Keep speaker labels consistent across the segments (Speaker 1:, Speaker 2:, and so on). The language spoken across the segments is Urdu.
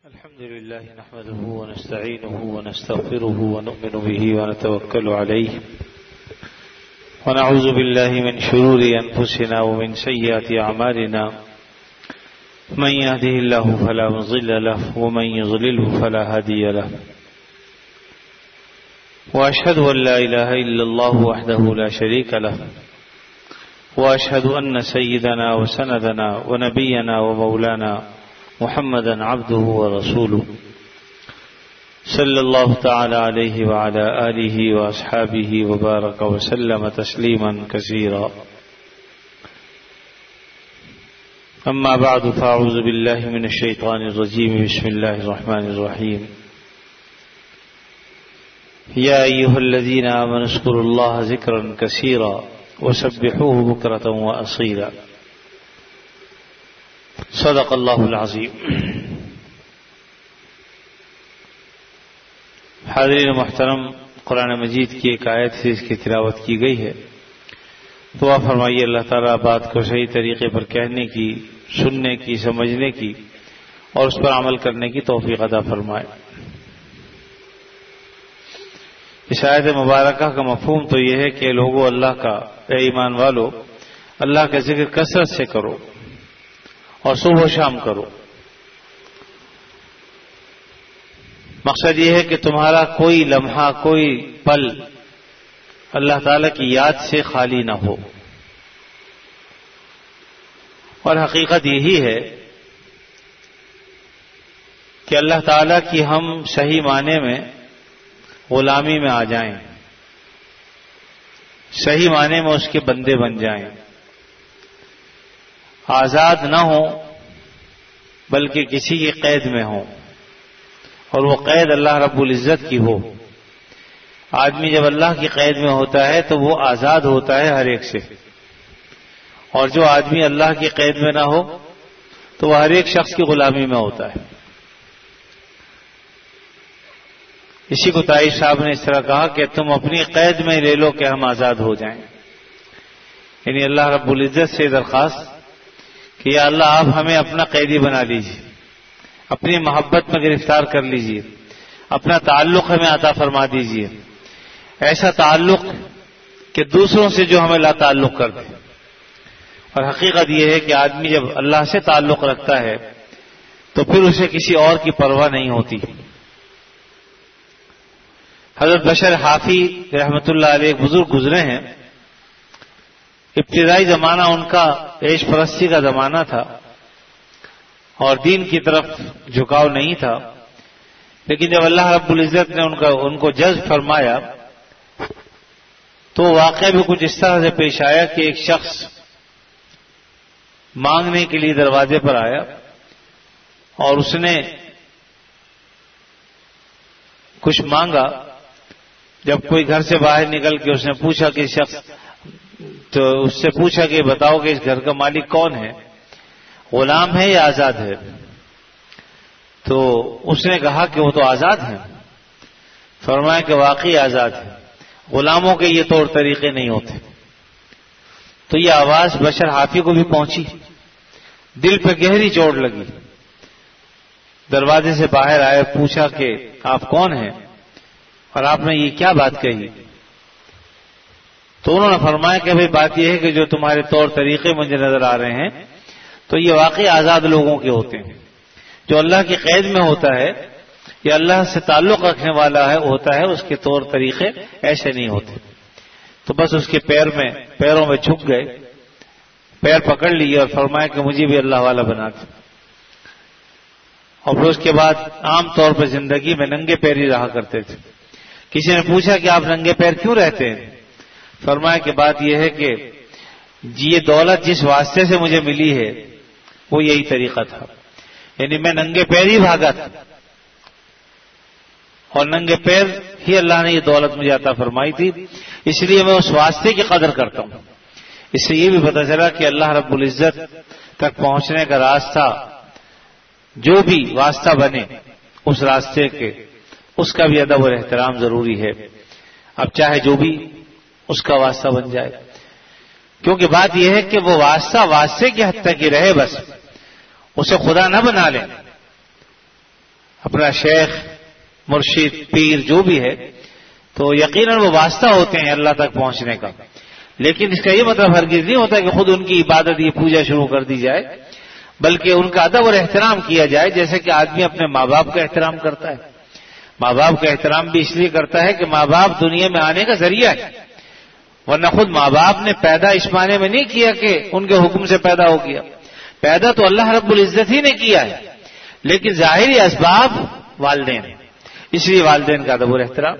Speaker 1: الحمد لله نحمده ونستعينه ونستغفره ونؤمن به ونتوكل عليه ونعوذ بالله من شرور أنفسنا ومن سيئات أعمالنا من يهده الله فلا مضل له ومن يضلله فلا هادي له وأشهد أن لا إله إلا الله وحده لا شريك له وأشهد أن سيدنا وسندنا ونبينا ومولانا محمدا عبده ورسوله صلى الله تعالى عليه وعلى آله وأصحابه وبارك وسلم تسليما كثيرا أما بعد فأعوذ بالله من الشيطان الرجيم بسم الله الرحمن الرحيم يا أيها الذين آمنوا اذكروا الله ذكرا كثيرا وسبحوه بكرة وأصيلا صدق اللہ العظیم. حاضرین محترم، قرآن مجید کی ایک آیت سے اس کی تلاوت کی گئی ہے. دعا فرمائیے اللہ تعالیٰ بات کو صحیح طریقے پر کہنے کی، سننے کی، سمجھنے کی اور اس پر عمل کرنے کی توفیق عطا فرمائے. اس آیت مبارکہ کا مفہوم تو یہ ہے کہ لوگوں اللہ کا، اے ایمان والو، اللہ کا ذکر کثرت سے کرو اور صبح و شام کرو. مقصد یہ ہے کہ تمہارا کوئی لمحہ، کوئی پل اللہ تعالی کی یاد سے خالی نہ ہو. اور حقیقت یہی ہے کہ اللہ تعالی کی ہم صحیح معنی میں غلامی میں آ جائیں، صحیح معنی میں اس کے بندے بن جائیں، آزاد نہ ہوں بلکہ کسی کی قید میں ہوں، اور وہ قید اللہ رب العزت کی ہو. آدمی جب اللہ کی قید میں ہوتا ہے تو وہ آزاد ہوتا ہے ہر ایک سے، اور جو آدمی اللہ کی قید میں نہ ہو تو وہ ہر ایک شخص کی غلامی میں ہوتا ہے. اسی کو طائف صاحب نے اس طرح کہا کہ تم اپنی قید میں لے لو کہ ہم آزاد ہو جائیں. یعنی اللہ رب العزت سے درخواست کہ یا اللہ آپ ہمیں اپنا قیدی بنا لیجیے، اپنی محبت میں گرفتار کر لیجیے، اپنا تعلق ہمیں عطا فرما دیجیے، ایسا تعلق کہ دوسروں سے جو ہمیں لا تعلق کر دے. اور حقیقت یہ ہے کہ آدمی جب اللہ سے تعلق رکھتا ہے تو پھر اسے کسی اور کی پرواہ نہیں ہوتی. حضرت بشر حافی رحمۃ اللہ علیہ ایک بزرگ گزرے ہیں. ابتدائی زمانہ ان کا عیش پرستی کا زمانہ تھا اور دین کی طرف جھکاؤ نہیں تھا، لیکن جب اللہ رب العزت نے ان کو جذب فرمایا تو واقعہ بھی کچھ اس طرح سے پیش آیا کہ ایک شخص مانگنے کے لیے دروازے پر آیا اور اس نے کچھ مانگا. جب کوئی گھر سے باہر نکل کے اس نے پوچھا کہ شخص تو اس سے پوچھا کہ بتاؤ کہ اس گھر کا مالک کون ہے، غلام ہے یا آزاد ہے؟ تو اس نے کہا کہ وہ تو آزاد ہیں. فرمایا کہ واقعی آزاد ہے، غلاموں کے یہ طور طریقے نہیں ہوتے. تو یہ آواز بشر حافی کو بھی پہنچی، دل پہ گہری چوٹ لگی. دروازے سے باہر آئے، پوچھا کہ آپ کون ہیں اور آپ نے یہ کیا بات کہی؟ تو انہوں نے فرمایا کہ بھئی بات یہ ہے کہ جو تمہارے طور طریقے مجھے نظر آ رہے ہیں تو یہ واقعی آزاد لوگوں کے ہوتے ہیں. جو اللہ کی قید میں ہوتا ہے یا اللہ سے تعلق رکھنے والا ہوتا ہے اس کے طور طریقے ایسے نہیں ہوتے. تو بس اس کے پیروں میں جھک گئے، پیر پکڑ لیے اور فرمایا کہ مجھے بھی اللہ والا بنا دے. اور پھر اس کے بعد عام طور پر زندگی میں ننگے پیر ہی رہا کرتے تھے. کسی نے پوچھا کہ آپ ننگے پیر کیوں رہتے ہیں؟ فرمایا کہ بات یہ ہے کہ یہ دولت جس واسطے سے مجھے ملی ہے وہ یہی طریقہ تھا. یعنی میں ننگے پیر ہی بھاگا تھا اور ننگے پیر ہی اللہ نے یہ دولت مجھے عطا فرمائی تھی، اس لیے میں اس واسطے کی قدر کرتا ہوں. اس سے یہ بھی پتہ چلا کہ اللہ رب العزت تک پہنچنے کا راستہ، جو بھی واسطہ بنے اس راستے کے، اس کا بھی ادب اور احترام ضروری ہے. اب چاہے جو بھی اس کا واسطہ بن جائے، کیونکہ بات یہ ہے کہ وہ واسطہ واسطے کی حد تک ہی رہے، بس اسے خدا نہ بنا لیں. اپنا شیخ مرشد پیر جو بھی ہے تو یقیناً وہ واسطہ ہوتے ہیں اللہ تک پہنچنے کا، لیکن اس کا یہ مطلب ہرگز نہیں ہوتا کہ خود ان کی عبادت یہ پوجا شروع کر دی جائے، بلکہ ان کا ادب اور احترام کیا جائے، جیسے کہ آدمی اپنے ماں باپ کا احترام کرتا ہے۔ ماں باپ کا احترام بھی اس لیے کرتا ہے کہ ماں باپ دنیا میں آنے کا ذریعہ ہے، ورنہ خود ماں باپ نے پیدا اس معنی میں نہیں کیا کہ ان کے حکم سے پیدا ہو گیا، پیدا تو اللہ رب العزت ہی نے کیا ہے، لیکن ظاہری اسباب والدین، اس لیے والدین کا ادب اور احترام۔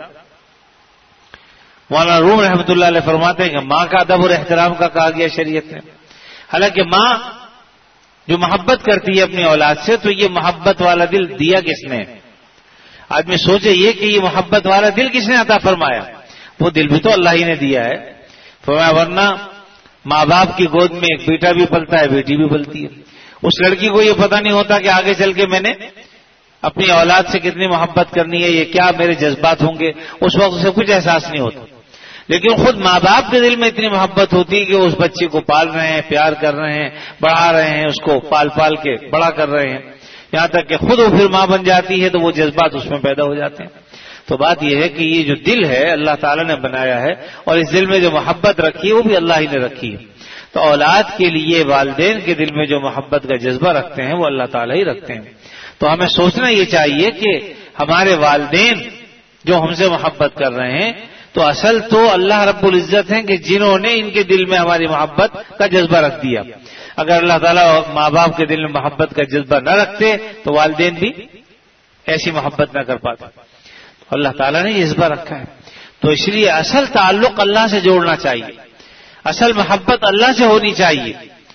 Speaker 1: مولانا روم رحمۃ اللہ علیہ فرماتے ہیں کہ ماں کا ادب اور احترام کا کہا گیا شریعت میں، حالانکہ ماں جو محبت کرتی ہے اپنی اولاد سے تو یہ محبت والا دل دیا کس نے؟ آدمی سوچے یہ کہ یہ محبت والا دل کس نے عطا فرمایا؟ وہ دل بھی تو اللہ ہی نے دیا ہے۔ فرمایا ورنہ ماں باپ کی گود میں ایک بیٹا بھی پلتا ہے، بیٹی بھی پلتی ہے، اس لڑکی کو یہ پتہ نہیں ہوتا کہ آگے چل کے میں نے اپنی اولاد سے کتنی محبت کرنی ہے، یہ کیا میرے جذبات ہوں گے، اس وقت اسے کچھ احساس نہیں ہوتا، لیکن خود ماں باپ کے دل میں اتنی محبت ہوتی ہے کہ اس بچے کو پال رہے ہیں، پیار کر رہے ہیں، بڑھا رہے ہیں، اس کو پال پال کے بڑا کر رہے ہیں، یہاں تک کہ خود وہ پھر ماں بن جاتی ہے تو وہ جذبات اس میں پیدا ہو جاتے ہیں۔ تو بات یہ ہے کہ یہ جو دل ہے اللہ تعالیٰ نے بنایا ہے، اور اس دل میں جو محبت رکھی ہے وہ بھی اللہ ہی نے رکھی ہے، تو اولاد کے لیے والدین کے دل میں جو محبت کا جذبہ رکھتے ہیں وہ اللہ تعالیٰ ہی رکھتے ہیں۔ تو ہمیں سوچنا یہ چاہیے کہ ہمارے والدین جو ہم سے محبت کر رہے ہیں تو اصل تو اللہ رب العزت ہیں کہ جنہوں نے ان کے دل میں ہماری محبت کا جذبہ رکھ دیا۔ اگر اللہ تعالیٰ ماں باپ کے دل میں محبت کا جذبہ نہ رکھتے تو والدین بھی ایسی محبت نہ کر پاتے، تو اللہ تعالیٰ نے جذبہ رکھا ہے، تو اس لیے اصل تعلق اللہ سے جوڑنا چاہیے، اصل محبت اللہ سے ہونی چاہیے۔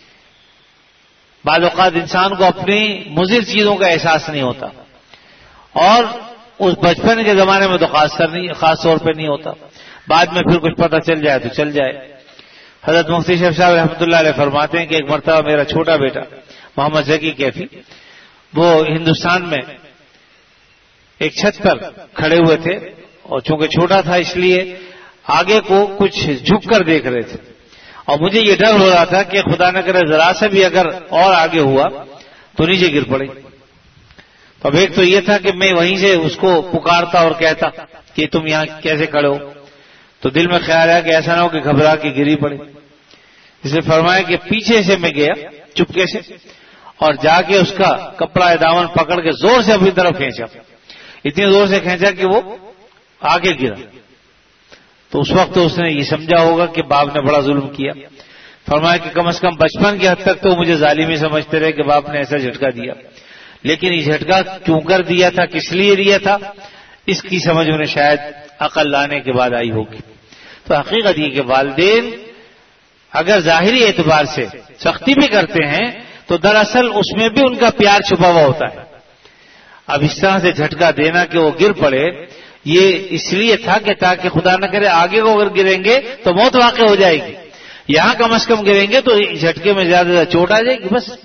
Speaker 1: بعض اوقات انسان کو اپنی مضر چیزوں کا احساس نہیں ہوتا، اور اس بچپن کے زمانے میں تو خاص طور پہ نہیں ہوتا، بعد میں پھر کچھ پتہ چل جائے تو چل جائے۔ حضرت مفتی شیخ صاحب رحمۃ اللہ علیہ فرماتے ہیں کہ ایک مرتبہ میرا چھوٹا بیٹا محمد ذکی کیفی وہ ہندوستان میں ایک چھت پر کھڑے ہوئے تھے، اور چونکہ چھوٹا تھا اس لیے آگے کو کچھ جھک کر دیکھ رہے تھے، اور مجھے یہ ڈر ہو رہا تھا کہ خدا نہ کرے ذرا سے بھی اگر اور آگے ہوا تو نیچے گر پڑے۔ تو اب ایک تو یہ تھا کہ میں وہیں سے اس کو پکارتا اور کہتا کہ تم یہاں کیسے کھڑے ہو، تو دل میں خیال آیا کہ ایسا نہ ہو کہ گھبرا کے گری پڑے، اس نے فرمایا کہ پیچھے سے میں گیا چپکے سے اور جا کے اس کا کپڑا دامن پکڑ کے زور سے اپنی طرف کھینچا، اتنی زور سے کھینچا کہ وہ آگے گرا۔ تو اس وقت اس نے یہ سمجھا ہوگا کہ باپ نے بڑا ظلم کیا۔ فرمایا کہ کم از کم بچپن کی حد تک تو مجھے ظالم ہی سمجھتے رہے کہ باپ نے ایسا جھٹکا دیا، لیکن یہ جھٹکا کیوں کر دیا تھا، کس لیے دیا تھا، اس کی سمجھ انہیں شاید عقل لانے کے بعد آئی ہوگی۔ تو حقیقت یہ کہ والدین اگر ظاہری اعتبار سے سختی بھی کرتے ہیں تو دراصل اس میں بھی ان کا پیار چھپا ہوا ہوتا ہے۔ اب اس طرح سے جھٹکا دینا کہ وہ گر پڑے، یہ اس لیے تھا کہ تاکہ خدا نہ کرے آگے کو اگر گریں گے تو موت واقع ہو جائے گی، یہاں کم از کم گریں گے تو جھٹکے میں زیادہ زیادہ چوٹ آ جائے گی بس۔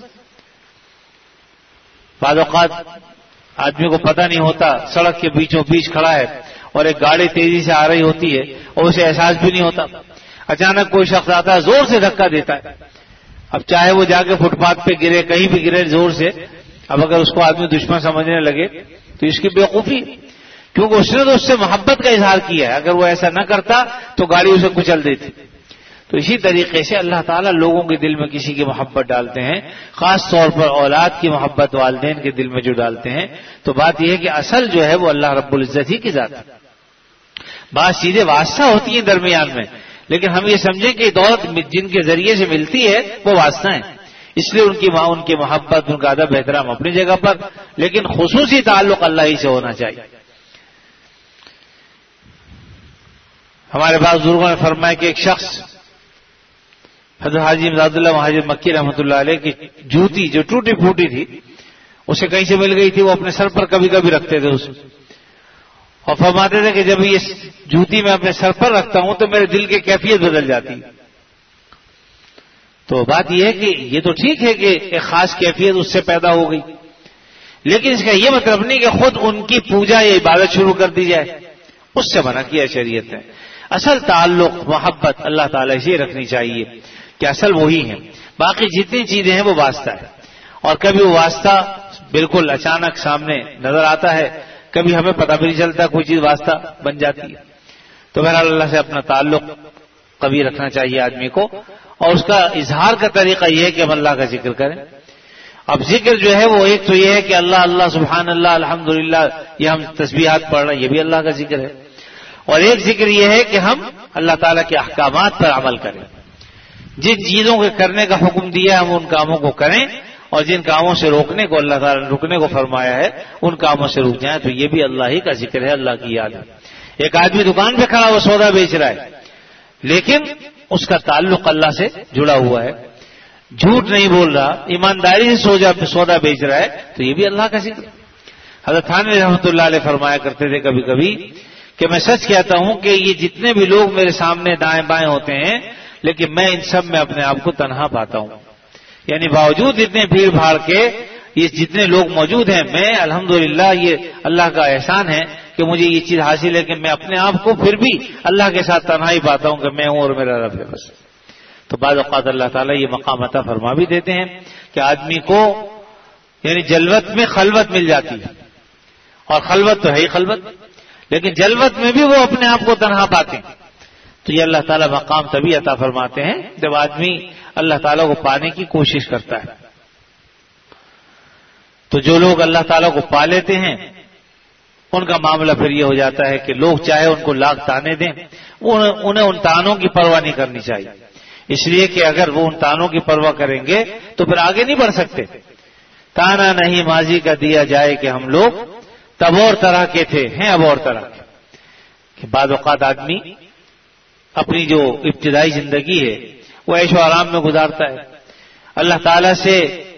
Speaker 1: بعض اوقات آدمی کو پتہ نہیں ہوتا، سڑک کے بیچوں بیچ کھڑا ہے اور ایک گاڑی تیزی سے آ رہی ہوتی ہے اور اسے احساس بھی نہیں ہوتا، اچانک کوئی شخص آتا ہے زور سے دھکا دیتا ہے، اب چاہے وہ جا کے فٹ پاتھ پہ گرے، کہیں بھی گرے زور سے، اب اگر اس کو آدمی دشمن سمجھنے لگے تو اس کی بیوقوفی، کیونکہ اس نے تو اس سے محبت کا اظہار کیا ہے، اگر وہ ایسا نہ کرتا تو گاڑی اسے کچل دیتی۔ تو اسی طریقے سے اللہ تعالیٰ لوگوں کے دل میں کسی کی محبت ڈالتے ہیں، خاص طور پر اولاد کی محبت والدین کے دل میں جو ڈالتے ہیں، تو بات یہ ہے کہ اصل جو ہے وہ اللہ رب العزت ہی کی ذات ہے۔ بات سیدھے واسطہ ہوتی ہے درمیان میں، لیکن ہم یہ سمجھیں کہ دولت جن کے ذریعے سے ملتی ہے وہ واسطہ ہیں، اس لیے ان کی محبت، ان کا ادب احترام اپنی جگہ پر، لیکن خصوصی تعلق اللہ ہی سے ہونا چاہیے۔ ہمارے بعض بزرگوں نے فرمایا کہ ایک شخص حضرت حاجی امداد اللہ مہاجر مکی رحمۃ اللہ علیہ کی جوتی جو ٹوٹی پھوٹی تھی اسے کہیں سے مل گئی تھی، وہ اپنے سر پر کبھی کبھی رکھتے تھے اسے، اور فرماتے تھے کہ جب یہ جوتی میں اپنے سر پر رکھتا ہوں تو میرے دل کی کیفیت بدل جاتی ہے۔ تو بات یہ ہے کہ یہ تو ٹھیک ہے کہ ایک خاص کیفیت اس سے پیدا ہو گئی، لیکن اس کا یہ مطلب نہیں کہ خود ان کی پوجا یا عبادت شروع کر دی جائے، اس سے منع کیا شریعت نے۔ اصل تعلق محبت اللہ تعالی سے رکھنی چاہیے کہ اصل وہی ہے، باقی جتنی چیزیں ہیں وہ واسطہ ہے، اور کبھی وہ واسطہ بالکل اچانک سامنے نظر آتا ہے، کبھی ہمیں پتہ بھی نہیں چلتا، کوئی چیز واسطہ بن جاتی ہے. تو بہرحال اللہ سے اپنا تعلق قوی رکھنا چاہیے آدمی کو، اور اس کا اظہار کا طریقہ یہ ہے کہ ہم اللہ کا ذکر کریں. اب ذکر جو ہے وہ ایک تو یہ ہے کہ اللہ اللہ سبحان اللہ الحمدللہ، یہ ہم تسبیحات پڑھ رہے ہیں، یہ بھی اللہ کا ذکر ہے. اور ایک ذکر یہ ہے کہ ہم اللہ تعالیٰ کے احکامات پر عمل کریں، جن چیزوں کے کرنے کا حکم دیا ہم ان کاموں کو کریں، اور جن کاموں سے روکنے کو اللہ تعالیٰ نے رکنے کو فرمایا ہے ان کاموں سے رک جائیں. تو یہ بھی اللہ ہی کا ذکر ہے، اللہ کی یاد ہے. ایک آدمی دکان پہ کھڑا وہ سودا بیچ رہا ہے، لیکن اس کا تعلق اللہ سے جڑا ہوا ہے، جھوٹ نہیں بول رہا، ایمانداری سے سودا بیچ رہا ہے، تو یہ بھی اللہ کا ذکر. حضرت تھانوی رحمۃ اللہ علیہ فرمایا کرتے تھے کبھی کبھی کہ میں سچ کہتا ہوں کہ یہ جتنے بھی لوگ میرے سامنے دائیں بائیں ہوتے ہیں، لیکن میں ان سب میں اپنے آپ کو تنہا پاتا ہوں. یعنی باوجود اتنے بھیڑ بھاڑ کے یہ جتنے لوگ موجود ہیں، میں الحمدللہ یہ اللہ کا احسان ہے کہ مجھے یہ چیز حاصل ہے کہ میں اپنے آپ کو پھر بھی اللہ کے ساتھ تنہائی پاتا ہوں کہ میں ہوں اور میرا رب ہے بس. تو بعض اوقات اللہ تعالیٰ یہ مقام عطا فرما بھی دیتے ہیں کہ آدمی کو یعنی جلوت میں خلوت مل جاتی ہے، اور خلوت تو ہے ہی خلوت، لیکن جلوت میں بھی وہ اپنے آپ کو تنہا پاتے ہیں. تو یہ اللہ تعالیٰ مقام تبھی عطا فرماتے ہیں جب آدمی اللہ تعالیٰ کو پانے کی کوشش کرتا ہے. تو جو لوگ اللہ تعالیٰ کو پا لیتے ہیں ان کا معاملہ پھر یہ ہو جاتا ہے کہ لوگ چاہے ان کو لاکھ تانے دیں، انہیں ان تانوں کی پرواہ نہیں کرنی چاہیے، اس لیے کہ اگر وہ ان تانوں کی پرواہ کریں گے تو پھر آگے نہیں بڑھ سکتے. تانا نہیں ماضی کا دیا جائے کہ ہم لوگ تب اور طرح کے تھے، ہیں اب اور طرح کے. کہ بعض اوقات آدمی اپنی جو ابتدائی زندگی ہے وہ عیش و آرام میں گزارتا ہے، اللہ تعالیٰ سے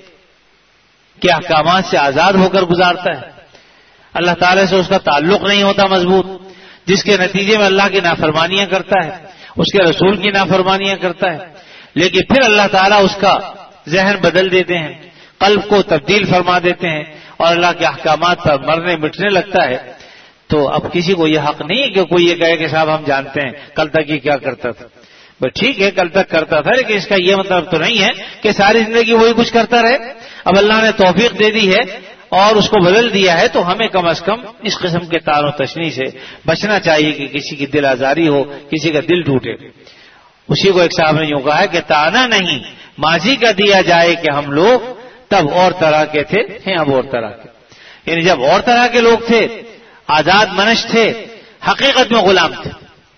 Speaker 1: کے احکامات سے آزاد ہو کر گزارتا ہے، اللہ تعالیٰ سے اس کا تعلق نہیں ہوتا مضبوط، جس کے نتیجے میں اللہ کی نافرمانیاں کرتا ہے، اس کے رسول کی نافرمانیاں کرتا ہے. لیکن پھر اللہ تعالیٰ اس کا ذہن بدل دیتے ہیں، قلب کو تبدیل فرما دیتے ہیں، اور اللہ کے احکامات پر مرنے مٹنے لگتا ہے. تو اب کسی کو یہ حق نہیں ہے کہ کوئی یہ کہے کہ صاحب ہم جانتے ہیں کل تک یہ کیا کرتا تھا. بس ٹھیک ہے کل تک کرتا تھا، لیکن اس کا یہ مطلب تو نہیں ہے کہ ساری زندگی وہی کچھ کرتا رہے. اب اللہ نے توفیق دے دی ہے اور اس کو بدل دیا ہے، تو ہمیں کم از کم اس قسم کے تار و تشنی سے بچنا چاہیے کہ کسی کی دل آزاری ہو، کسی کا دل ٹوٹے. اسی کو ایک صاحب نے یوں کہا ہے کہ تانا نہیں ماضی کا دیا جائے کہ ہم لوگ تب اور طرح کے تھے، ہیں اب اور طرح کے. یعنی جب اور طرح کے لوگ تھے، آزاد منش تھے، حقیقت میں غلام تھے.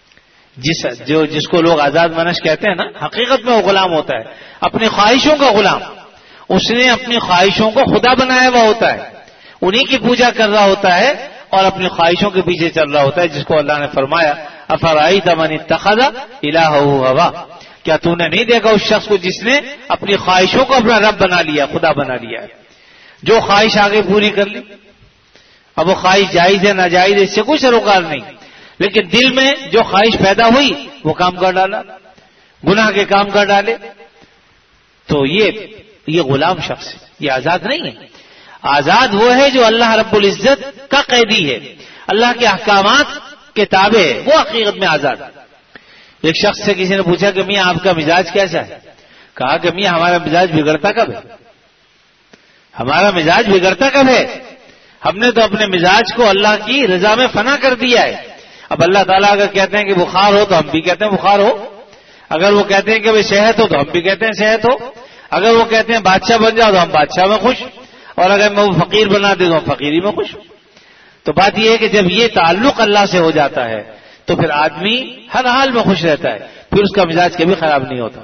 Speaker 1: جس کو لوگ آزاد منش کہتے ہیں نا، حقیقت میں وہ غلام ہوتا ہے، اپنی خواہشوں کا غلام. اس نے اپنی خواہشوں کو خدا بنایا ہوا ہوتا ہے، انہی کی پوجا کر رہا ہوتا ہے اور اپنی خواہشوں کے پیچھے چل رہا ہوتا ہے، جس کو اللہ نے فرمایا افرأیت من اتخذ الہہ ہوا. کیا تو نے نہیں دیکھا اس شخص کو جس نے اپنی خواہشوں کو اپنا رب بنا لیا، خدا بنا لیا ہے، جو خواہش آگے پوری کر لی. اب وہ خواہش جائز ہے ناجائز ہے اس سے کوئی سروکار نہیں، لیکن دل میں جو خواہش پیدا ہوئی وہ کام کر ڈالا، گناہ کے کام کر ڈالے. تو یہ غلام شخص ہے، یہ آزاد نہیں ہے. آزاد وہ ہے جو اللہ رب العزت کا قیدی ہے، اللہ کے احکامات کے تابع ہے، وہ حقیقت میں آزاد ہے. ایک شخص سے کسی نے پوچھا کہ میاں آپ کا مزاج کیسا ہے؟ کہا کہ میاں ہمارا مزاج بگڑتا کب ہے؟ ہمارا مزاج بگڑتا کب ہے؟ ہم نے تو اپنے مزاج کو اللہ کی رضا میں فنا کر دیا ہے. اب اللہ تعالیٰ اگر کہتے ہیں کہ بخار ہو تو ہم بھی کہتے ہیں بخار ہو، اگر وہ کہتے ہیں کہ بھائی صحت ہو تو ہم بھی کہتے ہیں صحت ہو، اگر وہ کہتے ہیں بادشاہ بن جاؤ تو ہم بادشاہ میں خوش، اور اگر میں وہ فقیر بنا دے تو ہم فقیری میں خوش. تو بات یہ ہے کہ جب یہ تعلق اللہ سے ہو جاتا ہے تو پھر آدمی ہر حال میں خوش رہتا ہے، پھر اس کا مزاج کبھی خراب نہیں ہوتا،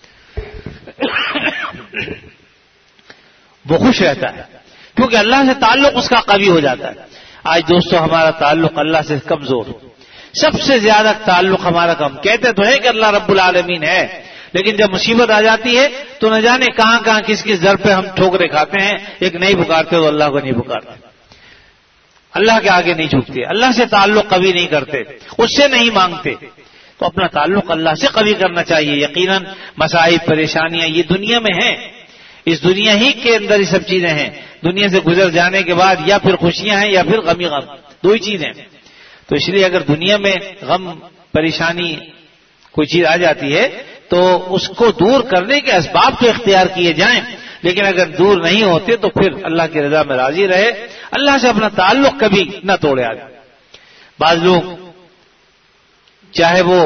Speaker 1: وہ خوش رہتا ہے کیونکہ اللہ سے تعلق اس کا قوی ہو جاتا ہے. آج دوستو ہمارا تعلق اللہ سے کمزور، سب سے زیادہ تعلق ہمارا کم. کہتے تو ہے کہ اللہ رب العالمین ہے، لیکن جب مصیبت آ جاتی ہے تو نہ جانے کہاں کہاں کس کس در پہ ہم ٹھوکرے کھاتے ہیں. ایک نہیں پکارتے تو اللہ کو نہیں پکارتے، اللہ کے آگے نہیں جھکتے، اللہ سے تعلق قوی نہیں کرتے، اس سے نہیں مانگتے. تو اپنا تعلق اللہ سے قوی کرنا چاہیے. یقیناً مصائب پریشانیاں یہ دنیا میں ہیں، اس دنیا ہی کے اندر یہ سب چیزیں ہیں. دنیا سے گزر جانے کے بعد یا پھر خوشیاں ہیں یا پھر غم ہی غم، دو ہی چیزیں. تو اس لیے اگر دنیا میں غم پریشانی کوئی چیز آ جاتی ہے تو اس کو دور کرنے کے اسباب تو اختیار کیے جائیں، لیکن اگر دور نہیں ہوتے تو پھر اللہ کی رضا میں راضی رہے، اللہ سے اپنا تعلق کبھی نہ توڑے آدمی۔ بعض لوگ چاہے وہ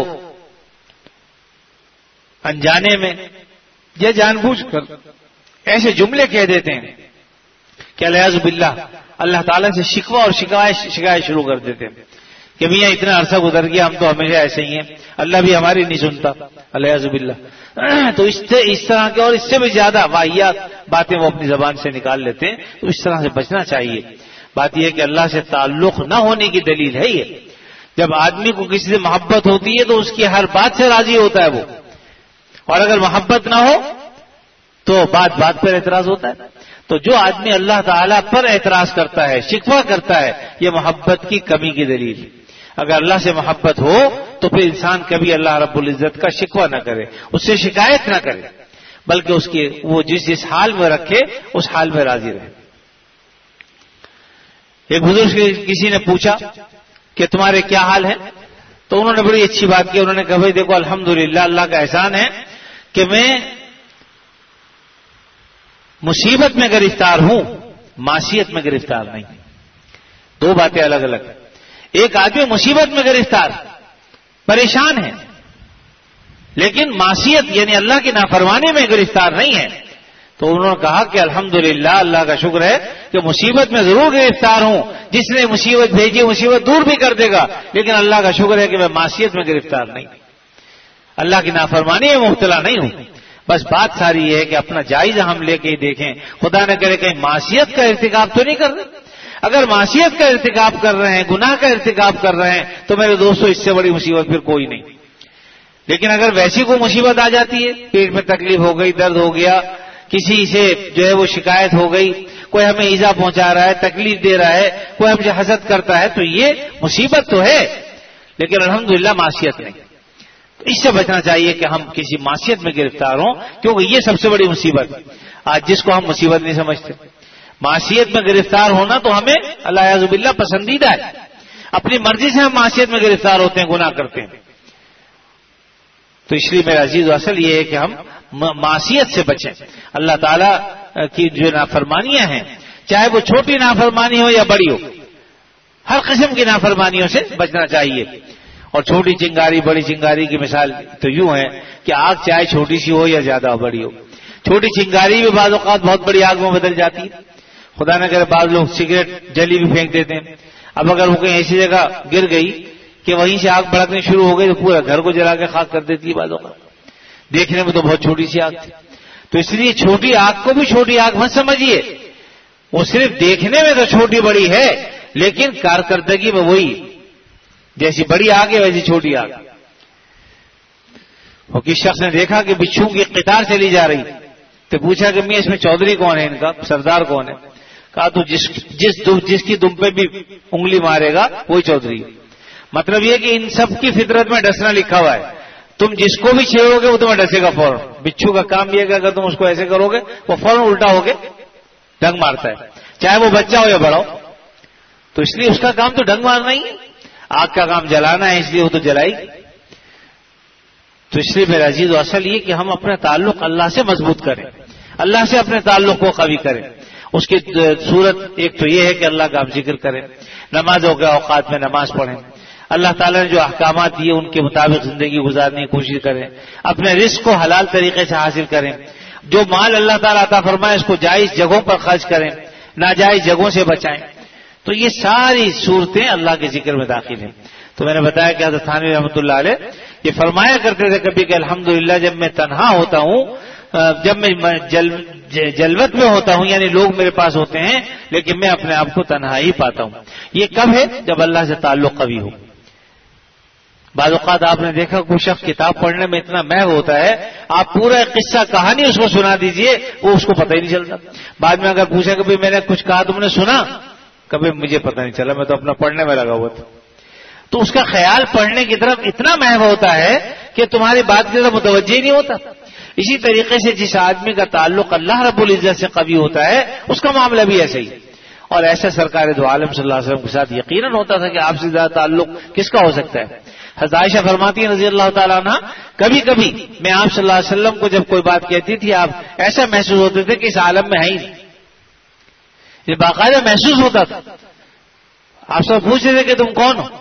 Speaker 1: انجانے میں یا جان بوجھ کر ایسے جملے کہہ دیتے ہیں کہ الیاذ باللہ اللہ تعالیٰ سے شکوہ اور شکایت شروع کر دیتے ہیں کہ میاں اتنا عرصہ گزر گیا، ہم تو ہمیشہ ایسے ہی ہیں، اللہ بھی ہماری نہیں سنتا، الیاذ باللہ۔ تو اس طرح کے اور اس سے بھی زیادہ واہیات باتیں وہ اپنی زبان سے نکال لیتے ہیں، تو اس طرح سے بچنا چاہیے۔ بات یہ ہے کہ اللہ سے تعلق نہ ہونے کی دلیل ہے یہ، جب آدمی کو کسی سے محبت ہوتی ہے تو اس کی ہر بات سے راضی ہوتا ہے وہ، اور اگر محبت نہ ہو تو بات بات پر اعتراض ہوتا ہے۔ تو جو آدمی اللہ تعالیٰ پر اعتراض کرتا ہے، شکوہ کرتا ہے، یہ محبت کی کمی کی دلیل ہے۔ اگر اللہ سے محبت ہو تو پھر انسان کبھی اللہ رب العزت کا شکوہ نہ کرے، اس سے شکایت نہ کرے، بلکہ اس کے وہ جس حال میں رکھے اس حال میں راضی رہے۔ ایک بزرگ سے کسی نے پوچھا کہ تمہارے کیا حال ہے، تو انہوں نے بڑی اچھی بات کی، انہوں نے کہا بھائی دیکھو الحمدللہ اللہ کا احسان ہے کہ میں مصیبت میں گرفتار ہوں، معصیت میں گرفتار نہیں۔ دو باتیں الگ الگ۔ ایک آدمی مصیبت میں گرفتار پریشان ہے، لیکن معصیت یعنی اللہ کی نافرمانی میں گرفتار نہیں ہے، تو انہوں نے کہا کہ الحمدللہ اللہ کا شکر ہے کہ مصیبت میں ضرور گرفتار ہوں، جس نے مصیبت بھیجی مصیبت دور بھی کر دے گا، لیکن اللہ کا شکر ہے کہ میں معصیت میں گرفتار نہیں، اللہ کی نافرمانی میں مبتلا نہیں ہوں۔ بس بات ساری یہ ہے کہ اپنا جائزہ ہم لے کے ہی دیکھیں، خدا نہ کرے کہیں معصیت کا ارتکاب تو نہیں کر رہے۔ اگر معصیت کا ارتکاب کر رہے ہیں، گناہ کا ارتکاب کر رہے ہیں، تو میرے دوستو اس سے بڑی مصیبت پھر کوئی نہیں۔ لیکن اگر ویسی کوئی مصیبت آ جاتی ہے، پیٹ میں تکلیف ہو گئی، درد ہو گیا، کسی سے جو ہے وہ شکایت ہو گئی، کوئی ہمیں ایذا پہنچا رہا ہے، تکلیف دے رہا ہے، کوئی ہم سے حسد کرتا ہے، تو یہ مصیبت تو ہے، لیکن الحمدللہ معصیت نہیں۔ تو اس سے بچنا چاہیے کہ ہم کسی معصیت میں گرفتار ہوں، کیونکہ یہ سب سے بڑی مصیبت آج جس کو ہم مصیبت نہیں سمجھتے۔ معصیت میں گرفتار ہونا تو ہمیں اللہ اعوذ باللہ پسندیدہ ہے، اپنی مرضی سے ہم معصیت میں گرفتار ہوتے ہیں، گناہ کرتے ہیں۔ تو اس لیے میرا عزیز و اصل یہ ہے کہ ہم معصیت سے بچیں۔ اللہ تعالیٰ کی جو نافرمانیاں ہیں، چاہے وہ چھوٹی نافرمانی ہو یا بڑی ہو، ہر قسم کی نافرمانیوں سے بچنا چاہیے۔ اور چھوٹی چنگاری بڑی چنگاری کی مثال تو یوں ہے کہ آگ چاہے چھوٹی سی ہو یا زیادہ بڑی ہو، چھوٹی چنگاری بھی بعض اوقات بہت بڑی آگ میں بدل جاتی ہے۔ خدا نہ کرے بعض لوگ سگریٹ جلی بھی پھینک دیتے ہیں، اب اگر وہ کہیں ایسی جگہ گر گئی کہ وہیں سے آگ بھڑکنے شروع ہو گئی تو پورا گھر کو جلا کے خاک کر دیتی ہے بعض اوقات۔ دیکھنے میں تو بہت چھوٹی سی آگ تھی، تو اس لیے چھوٹی آگ کو بھی چھوٹی آگ مت سمجھیے، وہ صرف دیکھنے میں تو چھوٹی بڑی ہے، لیکن کارکردگی میں وہی، جیسی بڑی آگ ہے ویسی چھوٹی آگ۔ وہ کس شخص نے دیکھا کہ بچھو کی قطار چلی جا رہی، تو پوچھا کہ میں اس میں چودھری کون ہے، ان کا سردار کون ہے؟ کہا تو جس کی دم پہ بھی انگلی مارے گا وہی چودھری ہے۔ مطلب یہ کہ ان سب کی فطرت میں ڈسنا لکھا ہوا ہے، تم جس کو بھی چھیڑو گے وہ تمہیں ڈسے گا فوراً۔ بچھو کا کام یہ ہے کہ اگر تم اس کو ایسے کرو گے وہ فوراً الٹا ہو کے ڈنگ مارتا ہے، چاہے وہ بچہ ہو یا بڑا ہو۔ تو اس لیے اس کا کام تو ڈنگ مارنا ہی ہے، آگ کا کام جلانا ہے، اس لیے وہ تو جلائی۔ تو اس لیے میرا عزیز و اصل یہ کہ ہم اپنا تعلق اللہ سے مضبوط کریں، اللہ سے اپنے تعلق کو قوی کریں۔ اس کی صورت ایک تو یہ ہے کہ اللہ کا ہم ذکر کریں، نمازوں کے اوقات میں نماز پڑھیں، اللہ تعالیٰ نے جو احکامات دیے ان کے مطابق زندگی گزارنے کی کوشش کریں، اپنے رزق کو حلال طریقے سے حاصل کریں، جو مال اللہ تعالیٰ عطا فرمائے اس کو جائز جگہوں پر خرچ کریں، ناجائز جگہوں سے بچائیں۔ تو یہ ساری صورتیں اللہ کے ذکر میں داخل ہیں۔ تو میں نے بتایا کہ حضرت تھانوی رحمۃ اللہ علیہ یہ فرمایا کرتے تھے کبھی کہ الحمدللہ جب میں تنہا ہوتا ہوں، جب میں جلوت میں ہوتا ہوں، یعنی لوگ میرے پاس ہوتے ہیں لیکن میں اپنے آپ کو تنہا ہی پاتا ہوں۔ یہ کب ہے؟ جب اللہ سے تعلق قوی ہو۔ بعض اوقات آپ نے دیکھا کوئی شخص کتاب پڑھنے میں اتنا محو ہوتا ہے، آپ پورا قصہ کہانی اس کو سنا دیجئے وہ اس کو پتہ ہی نہیں چلتا۔ بعد میں اگر پوچھا کہ میں نے کچھ کہا تم نے سنا؟ کبھی مجھے پتہ نہیں چلا، میں تو اپنا پڑھنے میں لگا ہوا تھا۔ تو اس کا خیال پڑھنے کی طرف اتنا محو ہوتا ہے کہ تمہاری بات کی طرف متوجہ ہی نہیں ہوتا۔ اسی طریقے سے جس آدمی کا تعلق اللہ رب العزت سے قوی ہوتا ہے اس کا معاملہ بھی ایسا ہی ہے، اور ایسا سرکار دو عالم صلی اللہ علیہ وسلم کے ساتھ یقیناً ہوتا تھا کہ آپ سے زیادہ تعلق کس کا ہو سکتا ہے. حضرت عائشہ فرماتی ہیں رضی اللہ تعالیٰ عنہ کبھی کبھی میں آپ صلی اللہ علیہ وسلم کو جب کوئی بات کہتی تھی آپ ایسا محسوس ہوتے تھے کہ اس عالم میں ہے ہی نہیں. یہ باقاعدہ محسوس ہوتا تھا. آپ سب پوچھتے تھے کہ تم کون ہو؟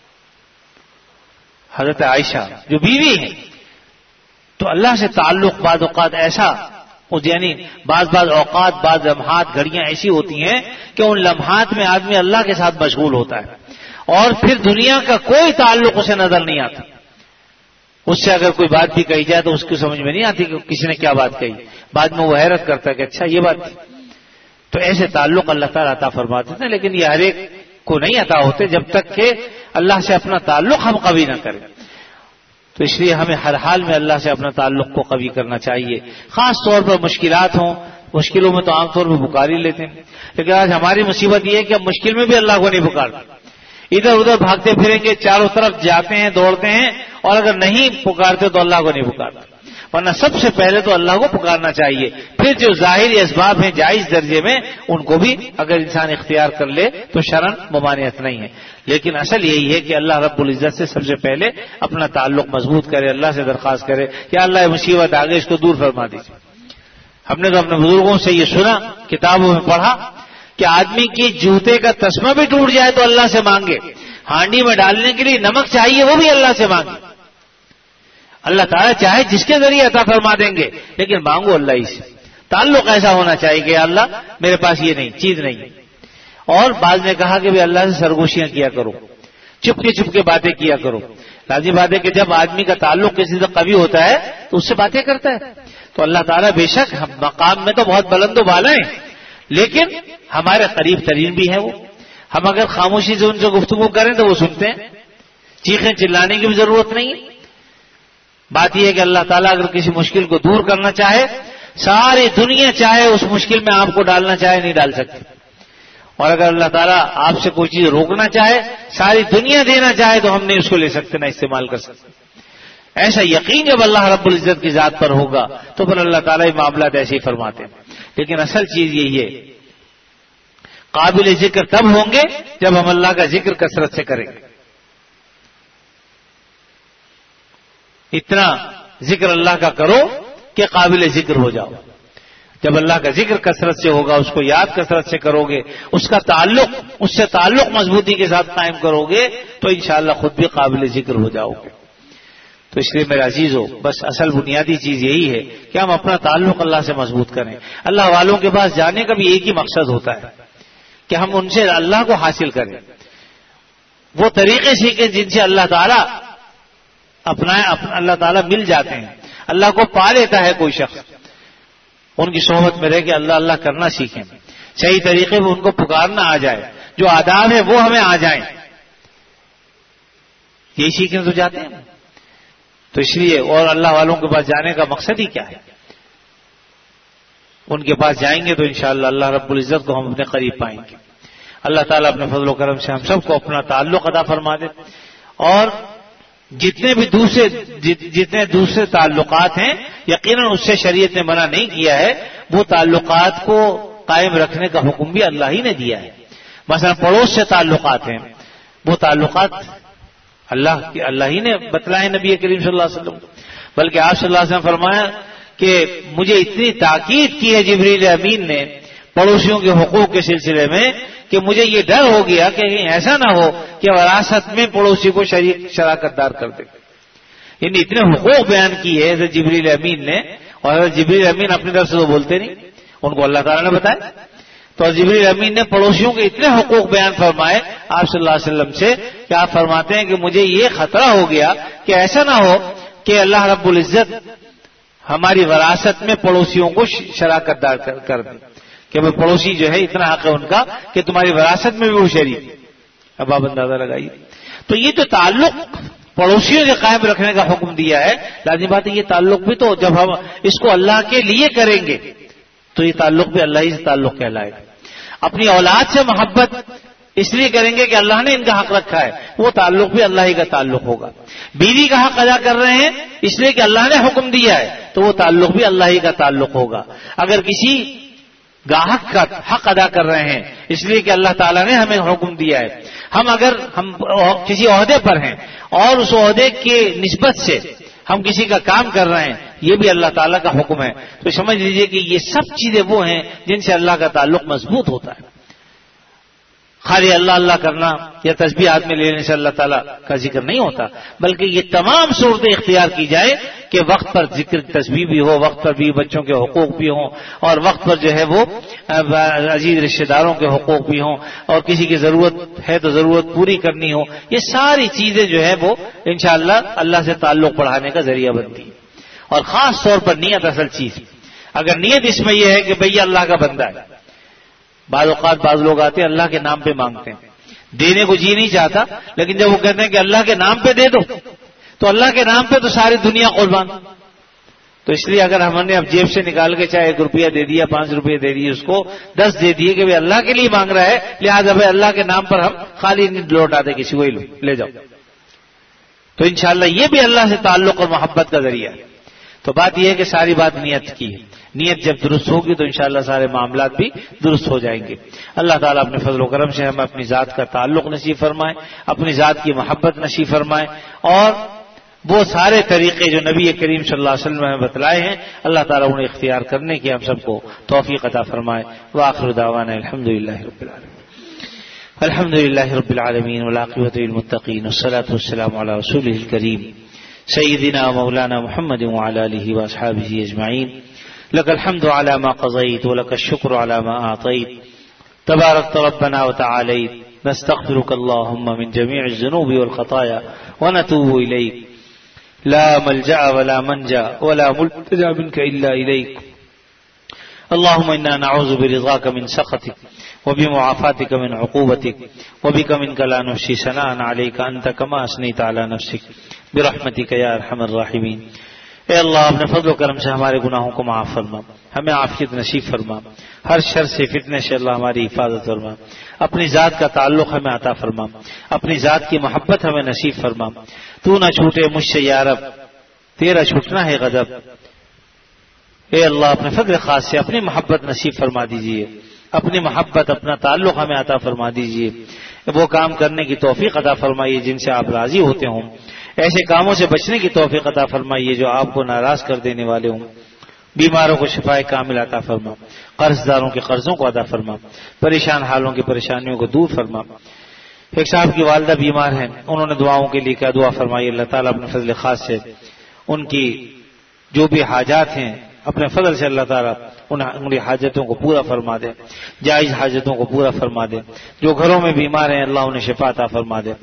Speaker 1: حضرت عائشہ جو بیوی ہیں تو اللہ سے تعلق بعض اوقات ایسا یعنی بعض اوقات بعض لمحات گھڑیاں ایسی ہوتی ہیں کہ ان لمحات میں آدمی اللہ کے ساتھ مشغول ہوتا ہے اور پھر دنیا کا کوئی تعلق اسے نظر نہیں آتا. اس سے اگر کوئی بات بھی کہی جائے تو اس کی سمجھ میں نہیں آتی کہ کسی نے کیا بات کہی. بعد میں وہ حیرت کرتا ہے کہ اچھا یہ بات تھی. تو ایسے تعلق اللہ تعالیٰ عطا فرماتے تھے لیکن یہ ہر ایک کو نہیں عطا ہوتے جب تک کہ اللہ سے اپنا تعلق ہم قوی نہ کریں. تو اس لیے ہمیں ہر حال میں اللہ سے اپنا تعلق کو قوی کرنا چاہیے. خاص طور پر مشکلات ہوں, مشکلوں میں تو عام طور پہ پکار ہی لیتے ہیں لیکن آج ہماری مصیبت یہ ہے کہ ہم مشکل میں بھی اللہ کو نہیں پکارتے. ادھر ادھر بھاگتے پھریں گے, چاروں طرف جاتے ہیں, دوڑتے ہیں اور اگر نہیں پکارتے تو اللہ کو نہیں پکارتے. ورنہ سب سے پہلے تو اللہ کو پکارنا چاہیے. پھر جو ظاہری اسباب ہیں جائز درجے میں ان کو بھی اگر انسان اختیار کر لے تو شرعاً ممانعت نہیں ہے. لیکن اصل یہی ہے کہ اللہ رب العزت سے سب سے پہلے اپنا تعلق مضبوط کرے, اللہ سے درخواست کرے کہ اللہ یہ مصیبت آگے اس کو دور فرما دیجیے. ہم نے تو اپنے بزرگوں سے یہ سنا, کتابوں میں پڑھا کہ آدمی کی جوتے کا تسمہ بھی ٹوٹ جائے تو اللہ سے مانگے, ہانڈی میں ڈالنے کے لیے نمک چاہیے وہ بھی اللہ سے مانگے. اللہ تعالیٰ چاہے جس کے ذریعے عطا فرما دیں گے لیکن مانگو اللہ ہی سے. تعلق ایسا ہونا چاہیے کہ اللہ میرے پاس یہ نہیں چیز نہیں. اور بعض نے کہا کہ بھی اللہ سے سرگوشیاں کیا کرو, چپ کے باتیں کیا کرو. لازمی بات ہے کہ جب آدمی کا تعلق کسی سے قوی ہوتا ہے تو اس سے باتیں کرتا ہے. تو اللہ تعالیٰ بے شک مقام میں تو بہت بلند و بالا ہیں لیکن ہمارے قریب ترین بھی ہے وہ. ہم اگر خاموشی سے ان سے گفتگو کریں تو وہ سنتے ہیں, چیخیں چلانے کی بھی ضرورت نہیں. بات یہ ہے کہ اللہ تعالیٰ اگر کسی مشکل کو دور کرنا چاہے, ساری دنیا چاہے اس مشکل میں آپ کو ڈالنا چاہے نہیں ڈال سکتی. اور اگر اللہ تعالیٰ آپ سے کوئی چیز روکنا چاہے, ساری دنیا دینا چاہے تو ہم نہیں اس کو لے سکتے نہ استعمال کر سکتے. ایسا یقین جب اللہ رب العزت کی ذات پر ہوگا تو پھر اللہ تعالیٰ یہ معاملات ایسے ہی فرماتے ہیں. لیکن اصل چیز یہی ہے قابل ذکر تب ہوں گے جب ہم اللہ کا ذکر کثرت سے کریں گے. اتنا ذکر اللہ کا کرو کہ قابل ذکر ہو جاؤ. جب اللہ کا ذکر کثرت سے ہوگا, اس کو یاد کثرت سے کرو گے, اس کا تعلق اس سے تعلق مضبوطی کے ساتھ قائم کرو گے تو انشاءاللہ خود بھی قابل ذکر ہو جاؤ گے. تو اس لیے میرے عزیزو بس اصل بنیادی چیز یہی ہے کہ ہم اپنا تعلق اللہ سے مضبوط کریں. اللہ والوں کے پاس جانے کا بھی ایک ہی مقصد ہوتا ہے کہ ہم ان سے اللہ کو حاصل کریں, وہ طریقے سیکھیں جن سے اللہ تعالیٰ اللہ تعالیٰ مل جاتے ہیں, اللہ کو پا لیتا ہے کوئی شخص. ان کی صحبت میں رہ کے اللہ اللہ کرنا سیکھیں, صحیح طریقے میں ان کو پکارنا آ جائے, جو آداب ہیں وہ ہمیں آ جائیں, یہی سیکھنے تو جاتے ہیں. تو اس لیے اور اللہ والوں کے پاس جانے کا مقصد ہی کیا ہے؟ ان کے پاس جائیں گے تو انشاءاللہ اللہ رب العزت کو ہم اپنے قریب پائیں گے. اللہ تعالیٰ اپنے فضل و کرم سے ہم سب کو اپنا تعلق عطا فرما دے. اور جتنے دوسرے تعلقات ہیں یقیناً اس سے شریعت نے منع نہیں کیا ہے, وہ تعلقات کو قائم رکھنے کا حکم بھی اللہ ہی نے دیا ہے. مثلا پڑوس سے تعلقات ہیں, وہ تعلقات اللہ ہی نے بتلائے نبی کریم صلی اللہ علیہ وسلم. بلکہ آپ صلی اللہ علیہ وسلم فرمایا کہ مجھے اتنی تاکید کی ہے جبریل امین نے پڑوسیوں کے حقوق کے سلسلے میں کہ مجھے یہ ڈر ہو گیا کہ ایسا نہ ہو کہ وراثت میں پڑوسی کو شراکت دار کر دے. یعنی اتنے حقوق بیان کی ہے حضرت جبریل امین نے, اور حضرت جبریل امین اپنی طرف سے تو بولتے نہیں, ان کو اللہ تعالیٰ نے بتایا. تو جبریل امین نے پڑوسیوں کے اتنے حقوق بیان فرمائے آپ صلی اللہ علیہ وسلم سے کہ آپ فرماتے ہیں کہ مجھے یہ خطرہ ہو گیا کہ ایسا نہ ہو کہ اللہ رب العزت ہماری وراثت میں پڑوسیوں کو شراکت دار کر دے, کہ وہ پڑوسی جو ہے اتنا حق ہے ان کا کہ تمہاری وراثت میں بھی وہ شریک. اب آپ اندازہ لگائیے. تو یہ جو تعلق پڑوسیوں سے قائم رکھنے کا حکم دیا ہے, لازمی بات ہے یہ تعلق بھی تو جب ہم اس کو اللہ کے لیے کریں گے تو یہ تعلق بھی اللہ ہی سے تعلق کہلائے گا. اپنی اولاد سے محبت اس لیے کریں گے کہ اللہ نے ان کا حق رکھا ہے, وہ تعلق بھی اللہ ہی کا تعلق ہوگا. بیوی کا حق ادا کر رہے ہیں اس لیے کہ اللہ نے حکم دیا ہے تو وہ تعلق بھی اللہ ہی کا تعلق ہوگا. اگر کسی گاہک کا حق ادا کر رہے ہیں، اس لیے کہ اللہ تعالیٰ نے ہمیں حکم دیا ہے. اگر ہم کسی عہدے پر ہیں اور اس عہدے کی نسبت سے ہم کسی کا کام کر رہے ہیں، یہ بھی اللہ تعالیٰ کا حکم ہے. تو سمجھ لیجئے کہ یہ سب چیزیں وہ ہیں جن سے اللہ کا تعلق مضبوط ہوتا ہے. خالی اللہ اللہ کرنا یا تسبیح ہاتھ میں لینے سے اللہ تعالیٰ کا ذکر نہیں ہوتا، بلکہ یہ تمام صورتیں اختیار کی جائے کہ وقت پر ذکر تسبیح بھی ہو، وقت پر بھی بچوں کے حقوق بھی ہوں، اور وقت پر جو ہے وہ عزیز رشتہ داروں کے حقوق بھی ہوں، اور کسی کی ضرورت ہے تو ضرورت پوری کرنی ہو. یہ ساری چیزیں جو ہے وہ انشاءاللہ اللہ سے تعلق بڑھانے کا ذریعہ بنتی ہے. اور خاص طور پر نیت اصل چیز. اگر نیت اس میں یہ ہے کہ بھئی اللہ کا بندہ ہے، بعض اوقات بعض لوگ آتے ہیں اللہ کے نام پہ مانگتے ہیں، دینے کو جی نہیں چاہتا، لیکن جب وہ کہتے ہیں کہ اللہ کے نام پہ دے دو تو اللہ کے نام پہ تو ساری دنیا قربان. تو اس لیے اگر ہم نے اب جیب سے نکال کے چاہے 1 روپیہ دے دیا، 5 روپیہ دے دیے، اس کو 10 دے دیے کہ اللہ کے لیے مانگ رہا ہے، لہٰذا بھائی اللہ کے نام پر ہم خالی نہیں لوٹاتے، کسی کو ہی لے جاؤ، تو انشاءاللہ یہ بھی اللہ سے تعلق اور محبت کا ذریعہ ہے. تو بات یہ ہے کہ ساری بات نیت کی ہے. نیت جب درست ہوگی تو انشاءاللہ سارے معاملات بھی درست ہو جائیں گے. اللہ تعالیٰ اپنے فضل و کرم سے ہمیں اپنی ذات کا تعلق نصیب فرمائے، اپنی ذات کی محبت نصیب فرمائے، اور وہ سارے طریقے جو نبی کریم صلی اللہ علیہ وسلم نے بتلائے ہیں اللہ تعالیٰ انہیں اختیار کرنے کی ہم سب کو توفیق عطا فرمائے. وآخر دعوانا الحمدللہ رب العالمین. الحمدللہ رب العالمین والعاقبۃ للمتقین والصلاۃ والسلام علی رسولہ الکریم سیدنا مولانا محمد وعلی آلہ واصحابہ اجمعین. لك الحمد على ما قضيت ولك الشكر على ما أعطيت تباركت ربنا وتعاليت. نستغفرك اللهم من جميع الذنوب والخطايا ونتوب إليك. لا ملجأ ولا منجا ولا ملتجأ منك إلا إليك. اللهم إنا نعوذ برضاك من سخطك وبمعافاتك من عقوبتك وبك منك لا نحصي ثناء عليك أنت كما أثنيت على نفسك برحمتك يا أرحم الراحمين. اے اللہ اپنے فضل و کرم سے ہمارے گناہوں کو معاف فرما، ہمیں عافیت نصیب فرما، ہر شر سے فتنے سے اللہ ہماری حفاظت فرما، اپنی ذات کا تعلق ہمیں عطا فرما، اپنی ذات کی محبت ہمیں نصیب فرما. تو نہ چھوٹے مجھ سے یا رب، تیرا چھوٹنا ہے غضب. اے اللہ اپنے فضل خاص سے اپنی محبت نصیب فرما دیجئے، اپنی محبت اپنا تعلق ہمیں عطا فرما دیجئے. وہ کام کرنے کی توفیق عطا فرمائیے جن سے آپ راضی ہوتے ہوں، ایسے کاموں سے بچنے کی توفیق عطا فرمائیے جو آپ کو ناراض کر دینے والے ہوں. بیماروں کو شفائے کامل عطا فرما، قرض داروں کے قرضوں کو ادا فرما، پریشان حالوں کی پریشانیوں کو دور فرما. ایک صاحب کی والدہ بیمار ہیں، انہوں نے دعاؤں کے لیے کیا دعا فرمائی. اللہ تعالیٰ اپنے فضل خاص سے ان کی جو بھی حاجات ہیں اپنے فضل سے اللہ تعالیٰ ان کی حاجتوں کو پورا فرما دے، جائز حاجتوں کو پورا فرما دے. جو گھروں میں بیمار ہیں اللہ انہیں شفا عطا فرما دے.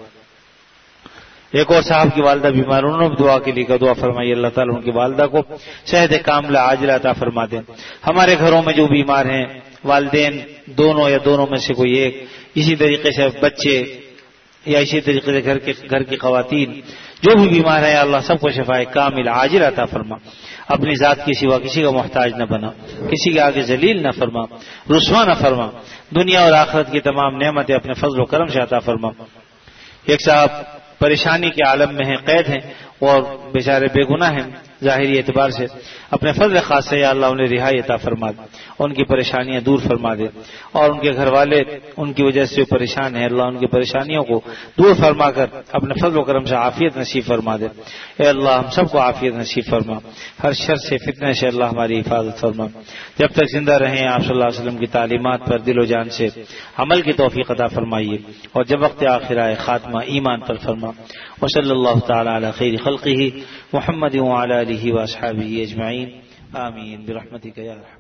Speaker 1: ایک اور صاحب کی والدہ بیمار، انہوں نے دعا کے لیے دعا فرمائی. اللہ تعالیٰ ان کی والدہ کو صحت کاملہ عاجلہ عطا فرما دے. ہمارے گھروں میں جو بیمار ہیں، والدین دونوں یا دونوں میں سے کوئی ایک، اسی طریقے سے بچے یا اسی طریقے سے گھر کی خواتین جو بھی بیمار ہیں اللہ سب کو شفائے کامل عاجل عطا فرما. اپنی ذات کے سوا کسی کا محتاج نہ بنا، کسی کے آگے ذلیل نہ فرما، رسوا نہ فرما. دنیا اور آخرت کی تمام نعمتیں اپنے فضل و کرم سے عطا فرما. ایک صاحب پریشانی کے عالم میں ہیں، قید ہیں اور بیچارے بے گناہ ہیں ظاہری اعتبار سے، اپنے فضل خاص سے یا اللہ انہیں رہائی عطا فرما دے، ان کی پریشانیاں دور فرما دے. اور ان کے گھر والے ان کی وجہ سے پریشان ہیں، اللہ ان کی پریشانیوں کو دور فرما کر اپنے فضل و کرم سے عافیت نصیب فرما دے. اے اللہ ہم سب کو عافیت نصیب فرما، ہر شر سے فتنے سے اللہ ہماری حفاظت فرما. جب تک زندہ رہیں آپ صلی اللہ علیہ وسلم کی تعلیمات پر دل و جان سے عمل کی توفیق عطا فرمائیے، اور جب وقت آخر آئے خاتمہ ایمان پر فرما. وصلی اللہ تعالی علی خیر خلقہ محمد وعلی آلہ واصحابہ اجمعین. آمین برحمتک یا ارحم.